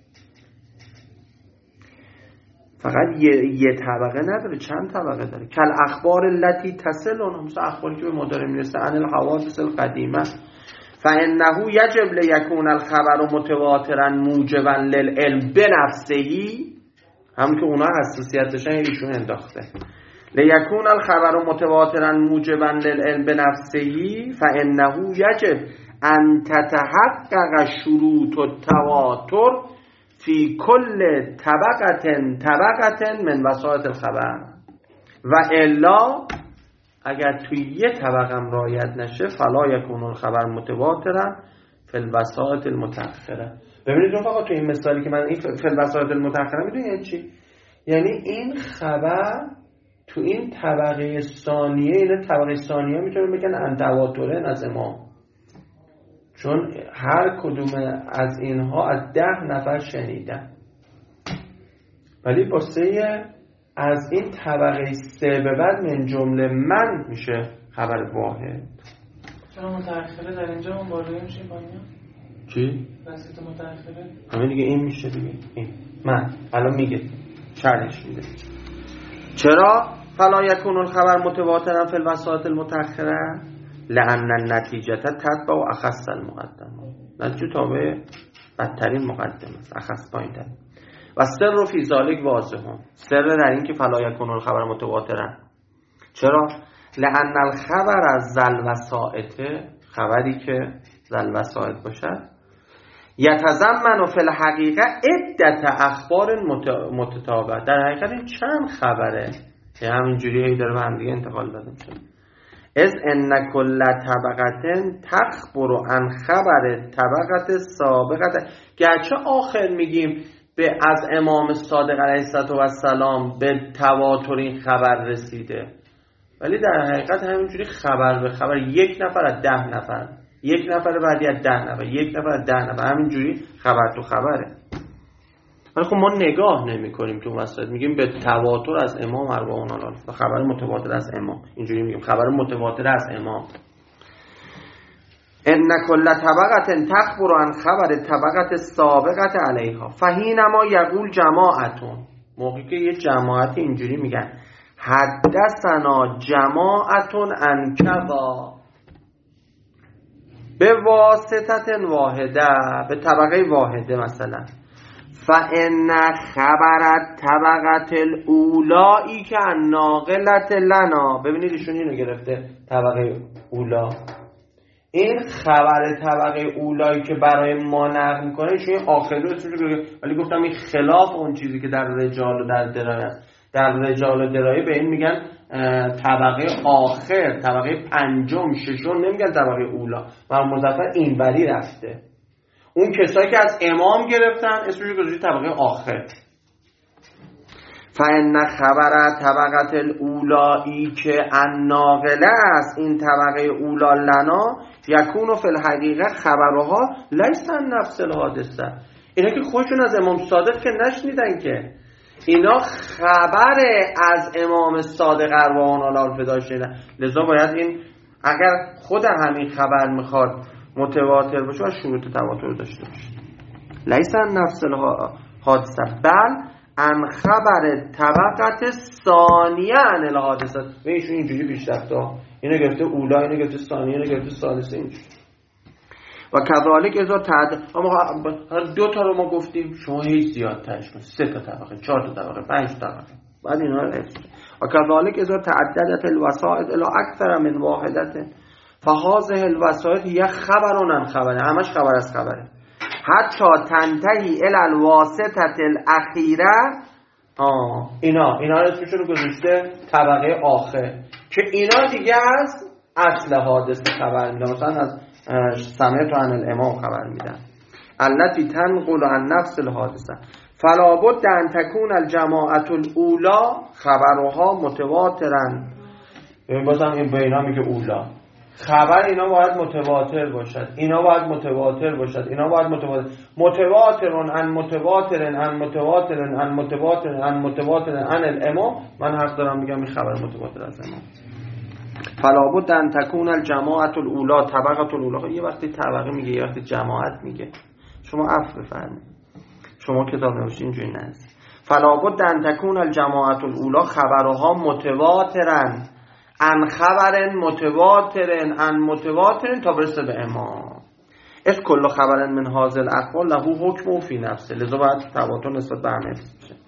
فقط یه, یه طبقه نداره، چند طبقه داره. کل اخبار التي تصل، مثل اخباری که به ما داره میرسه عن الحوادث القدیمه. فانه یجب لیکون الخبر متواترا موجبا للعلم بنفسه. هم که اونا حساسیت داشتن ایشون انداخته. لیکون الخبر متواترا موجبا للعلم بنفسه فانه یجب ان تتحقق شروط التواتر فی کل طبقه طبقه من وسائط الخبر و الا اگر توی یه طبقه رعایت نشه فلا یکون الخبر متواترا فی الوسائط المتأخره. ببینید رفقا تو این مثالی که من این فی الوسائط المتأخره میدونی یعنی چی؟ یعنی این خبر تو این طبقه ثانیه، این طبقه ثانیه میتونه بگن ان تواتره از امام، چون هر کدوم از اینها از ده نفر شنیدن، ولی باسه از این طبقه سه به بعد من جمله من میشه خبر واحد. چرا متأخره در اینجا اون بالایی میشه پایین؟ چی؟ وسط متأخره همین دیگه این میشه دیگه این من الان میگه شرحش میده چرا فلا یکون الخبر متواترا فی الوسائط المتأخره لأن النتیجه تتبع اخص المقدمه. نتیجه تابع بدترین مقدمه است، اخص پایین تر. و سر فی ذالک واضحه، سر در این که فلا یکون الخبر متواترا. چرا؟ لأن الخبر از ذل وسائط، خبری که ذل وسائط باشد، یتضمن فی الحقیقه عدت اخبار متتابعه. در حقیقت این چند خبره که همینجوری داره به هم دیگه انتقال داده میشه. از ان کل طبقه تخبر عن خبر طبقه سابقه. گرچه آخر میگیم به از امام صادق علیه السلام به تواتر این خبر رسیده، ولی در حقیقت همینجوری خبر به خبر، یک نفر از ده نفر، یک نفر بعدی از ده نفر، یک نفر از ده نفر، همینجوری خبر تو خبره. ولی خب ما نگاه نمی کنیم تو وسط، میگیم به تواتر از امام اربعون الالف، خبر متواتر از امام، اینجوری میگیم خبر متواتر از امام. ان کل طبقه تخبر عن خبر طبقه سابقه علیها فحینما یقول جماعتون، موقعی که یه جماعتی اینجوری میگن حدثنا جماعتون عن کذا به واسطه واحده، به طبقه واحده مثلا، فان خبر طبقه الاولایی که ناقلت لنا. ببینید ایشون اینو گرفته طبقه اولا، این خبر طبقه اولایی که برای ما نقل میکنه ایشون آخری رو اسمش رو، ولی گفتم این خلاف اون چیزی که در رجال و در درایه است. در رجال و درایه به این میگن طبقه آخر، طبقه پنجم، ششم، نمیگن طبقه اولا. و مظفر اینوری رفته، اون کسایی که از امام گرفتن اسمش رو گذاشته طبقه آخر. فإن خبر طبقه الاولایی که الناقله است، این طبقه اولا لنا یکون فی الحقیقه خبرها لیس عن نفس الحادثه. اینا که خودشون از امام صادق که نشنیدن، که اینا خبر از امام صادق اربعون الالف داشتن. لذا باید این اگر خود همین خبر میخواد متواتر باشه و شروط تواتر داشته باشه. لیس عن نفس الحادثه بل ان خبر طبقه ثانیه عن الحادثه. و ایشون اینجوری پیش رفته، اینو گرفته اولا، اینو گرفته ثانیه، اینو گرفته ثالثه، اینجوری. و کذالک اذا تعد، اما دو تا رو ما گفتیم، شما هیچ زیادترش کن، سه تا طبقه، چهار تا طبقه، پنج تا طبقه، بعد اینا رو حفظ. و کذالک اذا تعددت الوسائط الى اکثر من واحده فهذه الوسائط هي خبر عن خبر، همش خبر از خبره، حتی تنتهی الی الواسطه الاخیره. آه اینا اینا رو اسمشون رو گذاشته طبقه آخر، که اینا دیگه از اصل حادثه خبر میدن، مثلا از سمعت عن الامام خبر میدن، التي تنقل عن نفس الحادثه. فلا بد ان تكون الجماعه الاولى خبرها متواترا. ببین بازم این به اینا میگه اولا، خبر اینا باید متواتر باشد، اینا باید متواتر باشد، اینا باید متواتر، متواترن عن متواترن عن متواترن عن متواترن عن متواترن عن الامام. من حق دارم میگم این خبر متواتر از امام. فلا بد ان تكون الجماعه الاولى طبقه الاولى. یه وقتی طبقه میگه، یه وقتی جماعت میگه، شما عفو بفرمایید، شما کتاب نوشتین اینجوری نیست. فلا بد ان تكون الجماعه الاولى خبرها متواترن ان خبر متواترن ان متواترن تا برسه به امام. از کل خبر من هذه الاخبار له حکم فی نفسه، لذا باید تواتر نسبت به همه بشه.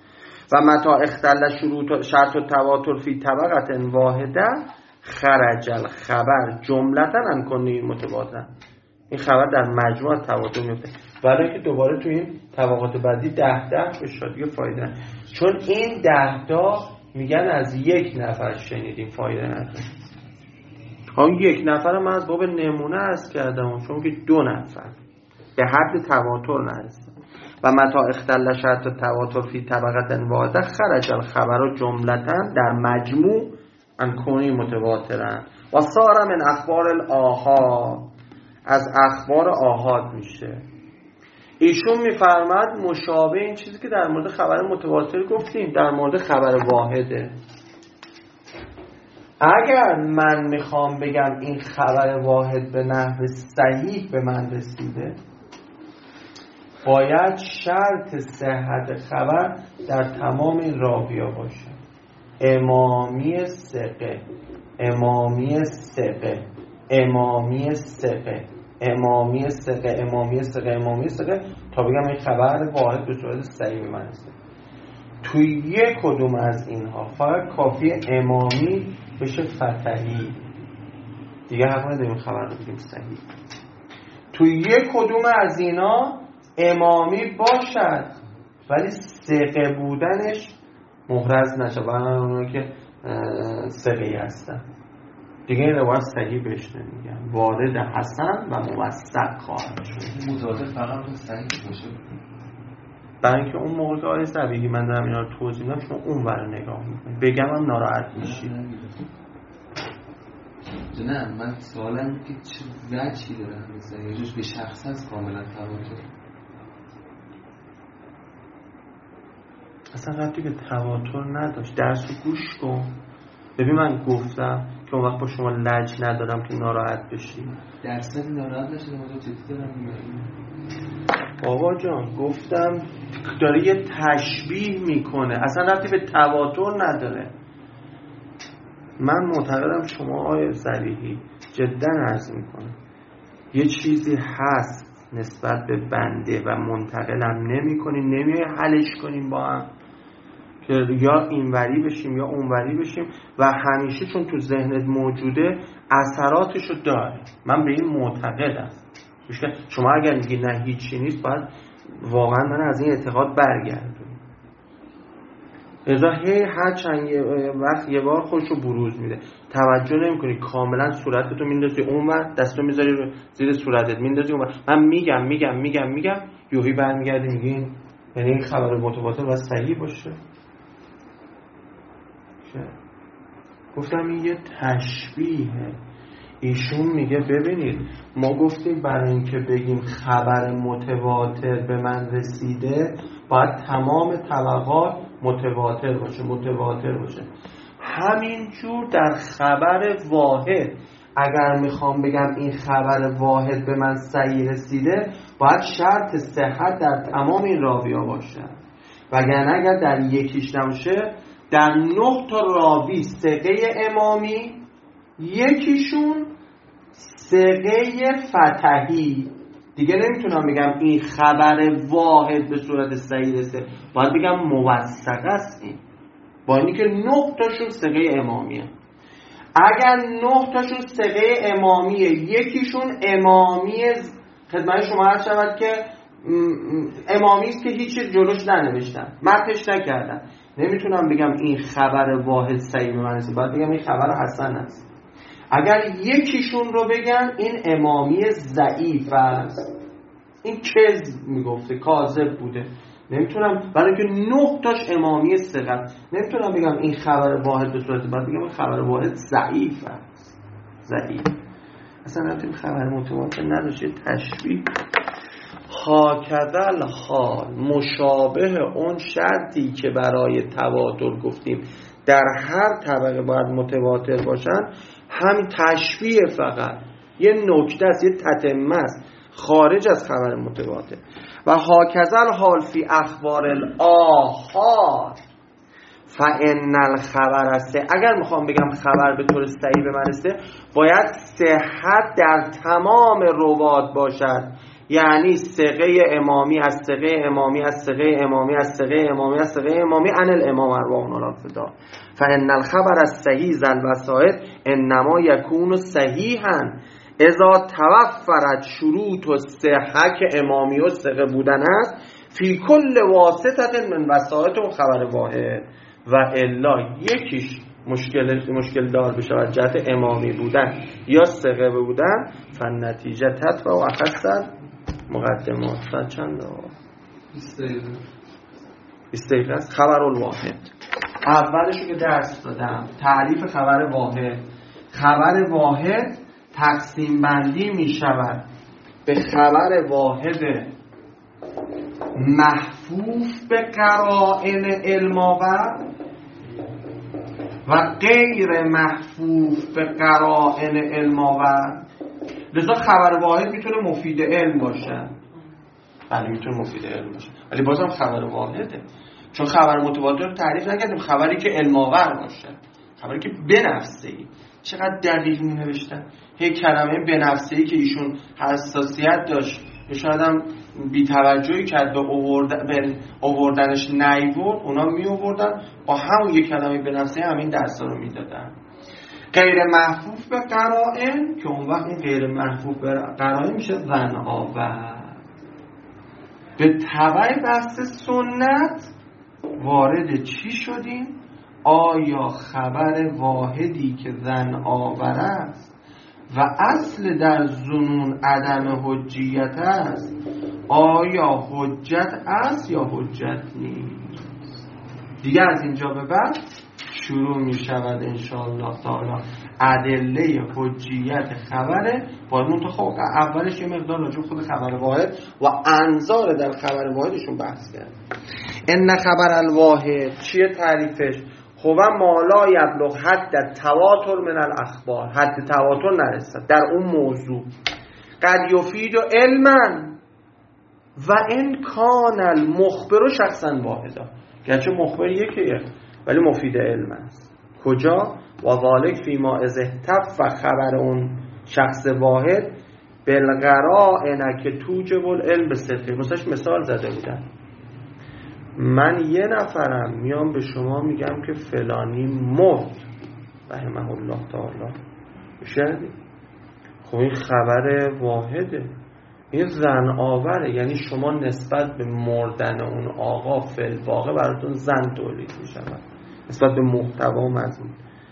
و متا اختل شروط شرط و تواتر فی طبقت واحده خرج الخبر جملتا عن کنه متواتر. این خبر در مجموع تواتر میفته، ولی که دوباره تو این طبقات بعدی ده ده بشه دیگه فایده نداره، چون این ده تا میگن از یک نفر شنیدیم فایده نداره. اون یک نفر من از باب نمونه عرض کردم، چون که دو نفر به حد تواتر نرسید. و متا اختل شرط تواتر فی طبقت واحده خرج الخبر جملتا در مجموع ان کونی متواترن و سار من اخبار الاحاد، از اخبار آحاد میشه. ایشون میفرماد مشابه این چیزی که در مورد خبر متواتر گفتیم در مورد خبر واحده. اگر من میخوام بگم این خبر واحد به نحو صحیح به من رسیده، باید شرط صحت خبر در تمام این راویا باشه. امامی ثقه، امامی ثقه، امامی ثقه، امامی ثقه، امامی ثقه، امامی ثقه، تا بگم این خبر واحد به صورت صحیح به من رسیده. توی یک کدوم از اینها فقط کافی امامی بشه فتحی، دیگه حق نداریم خبر رو بگیم صحیح. توی یک کدوم از اینا امامی باشد ولی ثقه بودنش محرز نشه، برای اونایی که ثقه‌ای هستن دیگه این روایت صحیح بهش نمیگن، وارد حسن و موثق خواهد شد. متواتر فقط صحیح باشه، برای اینکه اون موقع که آیه زبیگی من دارم اینا رو توضیح میدم شما اون ور نگاه میکنید، بگم هم ناراحت میشید. نه من سوالم که چه وجهی داره مثلا یه جوش به شخص هست کاملا تواتر؟ اصلا ربطی به تواتر نداشت. درس رو گوش کن ببین، من گفتم که اون وقت با شما لج ندارم که ناراحت بشی. درصد ناراحت نشید موضوع جدی دارم میگم. بابا جان گفتم داره یه تشبیه میکنه، اصلا ربطی به تواتر نداره. من معتقدم شما آقای ذریحی جدا عرض میکنم یه چیزی هست نسبت به بنده و منتقلم نمی کنیم، نمیای حلش کنیم با هم که یا اینوری بشیم یا اونوری بشیم و همیشه چون تو ذهنت موجوده اثراتشو داره. من به این معتقدم. شما اگر میگی نه هیچی نیست باید واقعا من از این اعتقاد برگردم. ازا هی هر چند وقت یه بار خودشو بروز میده، توجه نمی کنی، کاملا صورتتو میندازی اونور، دستو میذاری زیر صورتت میندازی اونور. من میگم میگم میگم میگم یوهی برمیگردی میگی این یعنی این خبر متواتر باید صحیح باشه. گفتم این یه تشبیهه. ایشون میگه ببینید ما گفتیم برای اینکه بگیم خبر متواتر به من رسیده باید تمام طبقات متواتر باشه متواتر باشه. همینجور در خبر واحد اگر میخوام بگم این خبر واحد به من صحیح رسیده باید شرط صحت در تمام این راویا باشه، وگرنه اگر در یکیش نباشه در نه تا راوی ثقه امامی، یکیشون ثقه فتحی، دیگه نمیتونم بگم این خبر واحد به صورت صحیح رسیده، باید بگم موثق است این، با اینی که نه تاشون ثقه امامیه. اگر نه تاشون ثقه امامیه یکیشون امامی خدمت شما عرض شود که امامی است که هیچ جلوش ننوشتن متنش نکردن، نمیتونم بگم این خبر واحد صحیح به من رسید، باید بگم این خبر حسن است. اگر یکیشون رو بگن این امامی ضعیف است، این کذب میگفته کاذب بوده، نمیتونم برای اینکه نه تاش امامی ثقه نمیتونم بگم این خبر واحد به صورت، باید بگم این خبر واحد ضعیف است. ضعیف اصلا نمیتونم خبر متواتر نداشته تشبیه. هاکذا الحال مشابه اون شرطی که برای تواتر گفتیم در هر طبقه باید متواتر باشن، هم تشبیه فقط یه نکته است، یه تتمه است خارج از خبر متواتر. و هاکذا الحال فی اخبار الاحاد فان الخبر است. اگر میخوام بگم خبر به طور صحیح به من رسیده باید صحت در تمام روات باشد یعنی ثقه امامی از ثقه امامی از ثقه امامی از ثقه امامی از ثقه امامی عن الامام ارواحنا الافضل فان الخبر الصحیح ذا الوسائط انما یکون صحیحا اذا توفرت شروط الصحه که امامی و ثقه بودن است فی کل واسطه من وسائط و خبر واحد و الا یکیش مشکل مشکل دار بشه و جهت امامی بودن یا ثقه بودن فنتیجه تطبع و اخصر مقدمات ساعت چند بیست دقیقه است. خبر الواحد اولشو که درس دادم تعریف خبر واحد. خبر واحد تقسیم بندی می شود به خبر واحد محفوف به قرائن علم‌آور و غیر محفوف به قرائن علم‌آور. لذا خبر واحد میتونه مفید علم باشه، بله میتونه مفید علم باشه، ولی بازم خبر واحده، چون خبر متواتر رو تعریف نکردیم. خبری که علم‌آور باشه، خبری که بنفسه‌ای. چقدر دقیق می نوشتن. هی کلمه بنفسه‌ای که ایشون حساسیت داشت یا شاید هم بی توجهی کرد به آوردنش نیورد، اونا می آوردن با همون یک کلمه بنفسه‌ای همین درس‌ها رو میدادن. غیر محفوف به قرائن که اون وقت این غیر محفوف به قرائن میشه ظن آور. به تبع بحث سنت وارد چی شدیم؟ آیا خبر واحدی که ظن آور است و اصل در ظنون عدم حجیت است آیا حجت است یا حجت نیست؟ دیگه از اینجا به بعد شروع می شود انشاءالله تعالی ادله حجیت خبره. باید منتخب اولش یه مقدار راجع خود خبر واحد و انظار در خبر واحدشون بحث کرد. ان خبر الواحد چیه تعریفش؟ خب ما لا یبلغ حد تواتر من الاخبار، حد تواتر نرسد در اون موضوع. قد یفید علما و ان کان المخبر شخصا واحدا، گرچه مخبر یکیه ولی مفید علم است. کجا؟ و ذالک فیما اذ احتف خبر اون شخص واحد بالقرائن که توجب العلم به صدق. مثلا مثال زده بودن، من یه نفرم میام به شما میگم که فلانی مرد رحمه الله تعالی، شاید خب این خبر واحده، این ظن آوره، یعنی شما نسبت به مردن اون آقا فی الواقع براتون ظن تولید میشود نسبت به محتوا و مضمون.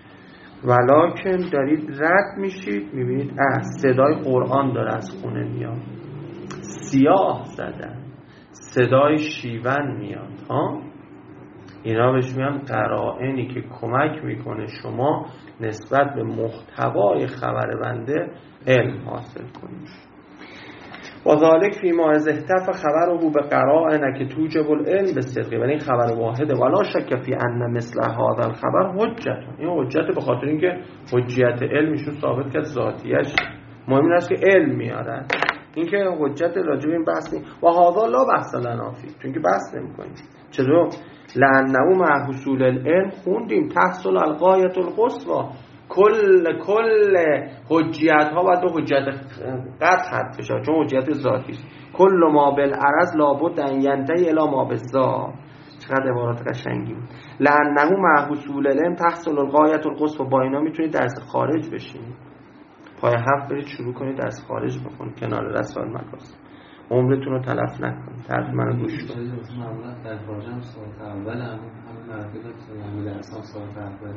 ولکن دارید رد میشید میبینید اه صدای قرآن داره از خونه میاد، سیاه زدن، صدای شیون میاد ها، اینا بهش میگن قرائنی که کمک میکنه شما نسبت به محتوای خبر بنده علم حاصل کنید. و ذالک فیما اذ احتف خبره به قرائن که توجب العلم به صدق، ولی این خبر واحده. ولا شک فی ان مثل هذا الخبر حجت، این حجت به خاطر اینکه حجیت علمشون ثابت کرد ذاتیش، مهم این است که علم میارن، این که حجت راجع به این بحث نیست. و هذا لا بحث لنا فی، چون که بحث نمی‌کنیم. چرا؟ لانه مع حصول العلم خوندیم تحصل الغایه القصوى، کل کل حجیت ها باید به حجت قطع حد بشه، چون حجت ذاتی است. کل ما بالعرض لابد ان ینتهی الی ما بالذات. چقدر عبارات قشنگی. لانه مع حصول العلم تحصل الغایه القصوى، با اینا میتونید درس خارج بشینید، پای هفت برید شروع کنید درس خارج بخونید کنار رسائل مکاسب، عمرتون رو تلف نکنید. طرف منو گوش کنید. معمولا در خارج هم ساعت اول هم همون مردم درس ها ساعت اول.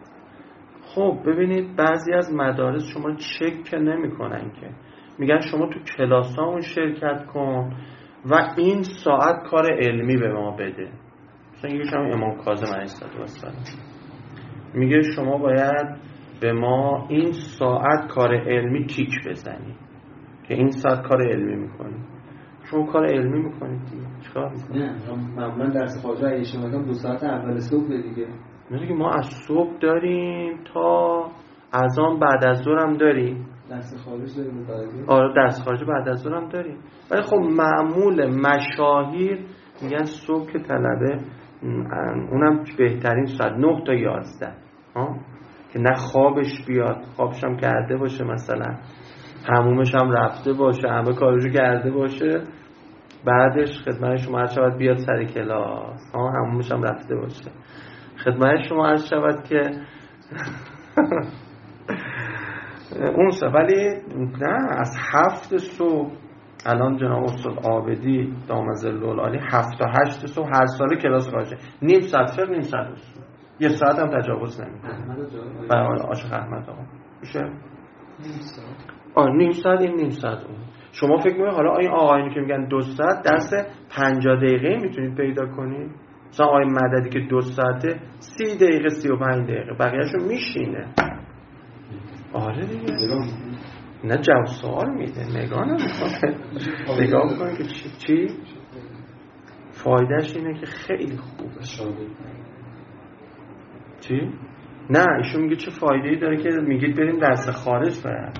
خب ببینید بعضی از مدارس شما چک نمی کنن که میگن شما تو کلاس ها اون شرکت کن و این ساعت کار علمی به ما بده. مثلا یه شما امام کاظم علیه السلام میگه شما باید به ما این ساعت کار علمی تیک بزنی که این ساعت کار علمی میکنی. شما کار علمی میکنید دیگه چیکار میکنید؟ نه معمولا درس خارج اگه شما دو ساعت اول صبح دیگه. میگه ما از صبح داریم تا اذان بعد از ظهر هم داریم. درس خارج داریم بعد. آره درس خارج بعد از ظهر هم داریم. ولی خب معمول مشاهیر میگن صبح که طلبه اونم بهترین ساعت نه تا یازده ها، که نه خوابش بیاد، خوابش هم کرده باشه مثلا، حمومش هم رفته باشه، همه کارشو کرده باشه، بعدش خدمت شما عرض شود بیاد سر کلاس، ها حمومش هم رفته باشه. خدمت شما عرض شود که اون سه، ولی نه از هفت صبح الان جناب استاد عابدی دام ظل العالی هفت تا هشت صبح هر سال کلاس خارجه، نیم ساعت فقه نیم ساعت اصول، یه ساعت هم تجاوز نمیکنه. برای عاشق احمد آقا میشه نیم ساعت، آه نیم ساعت این نیم ساعت اون. شما فکر میکنید حالا این آقایونی که میگن دو ساعت درس پنجاه دقیقه میتونید پیدا کنید؟ مثلا آقای مددی که دو ساعته سی دقیقه سی و پنج دقیقه بقیه‌شو میشینه. آره دیگه نه جواب سوال میده، نگاه نمیکنه. نگاه میکنه که چی چی فایدهش اینه که خیلی خوبه. چی؟ نه ایشون میگه چه فایده‌ای داره که میگید بریم درس خارج برد.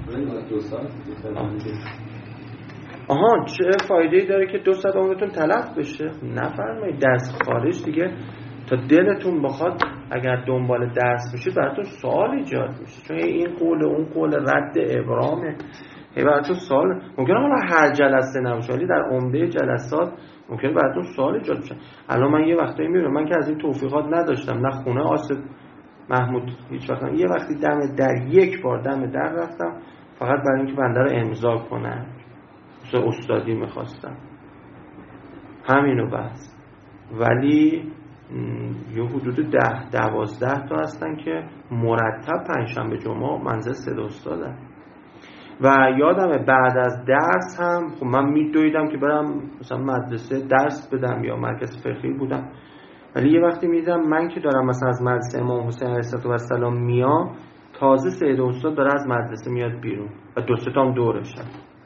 آها چه فایده‌ای داره که دو ساعت عمرتون تلف بشه؟ نفرمایید درس خارج دیگه تا دلتون بخواد اگر دنبال درس بشید براتون سوال ایجاد میشه، چون این قول اون قول رد ابرامه، هی براتون سوال ممکنه حالا هر جلسه نباشه ولی در عمده جلسات ممکنه براتون سوال ایجاد بشه. الان من یه وقتایی میبینم من که از این توفیقات نداشتم، نه خونه آسد محمود هیچ وقت، یه وقتی دم در یک بار دم در رفتم فقط برای اینکه بنده رو امضا کنن، مثل استادی میخواستم، همینو بس. ولی یه حدود ده دوازده تا هستن که مرتب پنجشنبه جمعه منزل صدا استادن. و یادمه بعد از درس هم خب من میدویدم که برم مثلا مدرسه درس بدم یا مرکز فقهی بودم، ولی یه وقتی میدیدم من که دارم مثلا از مدرسه امام حسین علیه السلام میام، تازه سید استاد داره از مدرسه میاد بیرون و دو سه تام دورشن.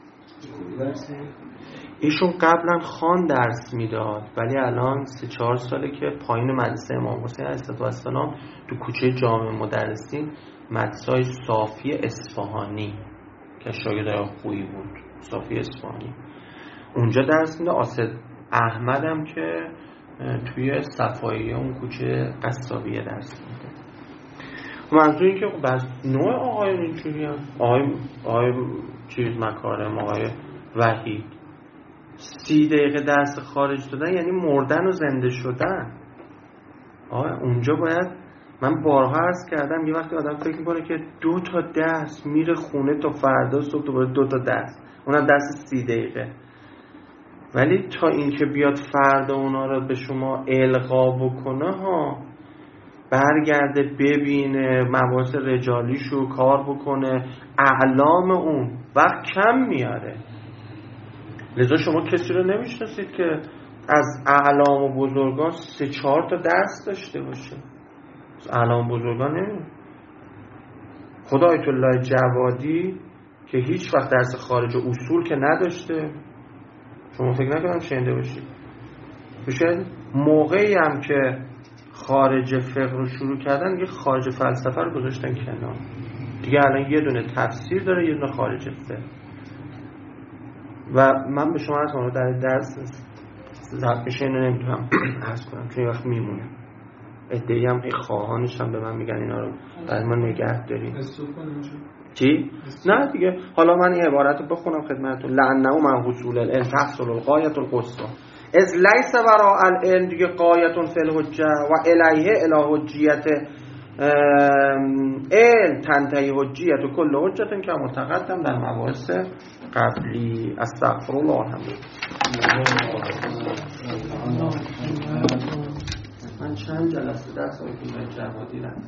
ایشون قبلا خان درس میداد ولی الان سه چهار ساله که پایین مدرسه امام حسین علیه السلام تو کوچه جامع مدرسین مدرسه صافی اصفهانی که شاگرد خوبی بود، صافی اصفهانی، اونجا درس میده. آسد احمدم که توی صفایی اون کوچه قصابیه درس میده. منظور این که بس نوع آقایون اینجوری هم آقای, آقای چیز مکارم، آقای وحید سی دقیقه درس خارج دادن یعنی مردن و زنده شدن. آقای اونجا باید، من بارها عرض کردم یه وقتی آدم فکر میکنه که دو تا درس میره خونه تا فردا صبح دوباره دو تا درس، اونم درس سی دقیقه، ولی تا اینکه بیاد فردا اونا رو به شما القا بکنه ها، برگرده ببینه مباحث رجالیشو کار بکنه، اعلام اون وقت کم میاره. لذا شما کسی رو نمیشناسید که از اعلام و بزرگان سه چهار تا درس داشته باشه. از اعلام بزرگان نمید. خدا آیت الله جوادی که هیچ وقت درس خارج اصول که نداشته، شما فکر نکنم شنیده باشید. بشه موقعی هم که خارج فقه رو شروع کردن دیگه خارج فلسفه رو گذاشتن کنار، دیگه الان یه دونه تفسیر داره یه دونه خارج فقه. و من به شما از اون در درس زد میشه اینو نمیتونم عرض کنم چون یه وقت میمونه. ادعی هم خواهانش هم به من میگن اینا رو برای ما نگه داریم. چی؟ نه دیگه حالا من این عبارت رو بخونم خدمتتون. لعنه من حصول العلم تحصل الغایت القصوى از لیس وراء العلم دیگه غایت فی الحجه و الیه الی حجیت علم تنتهی حجیت و کل حجت که متقدم در مباحث قبلی. استغفر الله الحمد. من چند جلسه درس آیت الله جوادی رفتم.